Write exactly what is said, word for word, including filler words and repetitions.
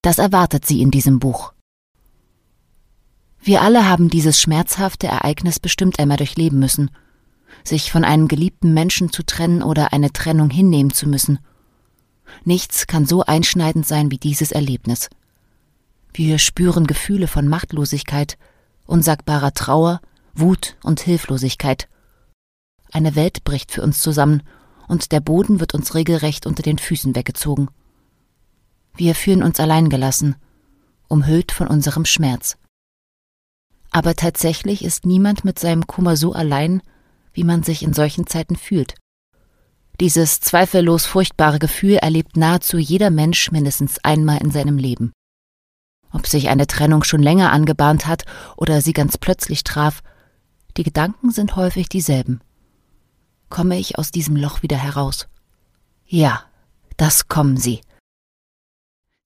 Das erwartet Sie in diesem Buch. Wir alle haben dieses schmerzhafte Ereignis bestimmt einmal durchleben müssen. Sich von einem geliebten Menschen zu trennen oder eine Trennung hinnehmen zu müssen. Nichts kann so einschneidend sein wie dieses Erlebnis. Wir spüren Gefühle von Machtlosigkeit, unsagbarer Trauer, Wut und Hilflosigkeit. Eine Welt bricht für uns zusammen und der Boden wird uns regelrecht unter den Füßen weggezogen. Wir fühlen uns allein gelassen, umhüllt von unserem Schmerz. Aber tatsächlich ist niemand mit seinem Kummer so allein, wie man sich in solchen Zeiten fühlt. Dieses zweifellos furchtbare Gefühl erlebt nahezu jeder Mensch mindestens einmal in seinem Leben. Ob sich eine Trennung schon länger angebahnt hat oder sie ganz plötzlich traf, die Gedanken sind häufig dieselben. Komme ich aus diesem Loch wieder heraus? Ja, das kommen sie.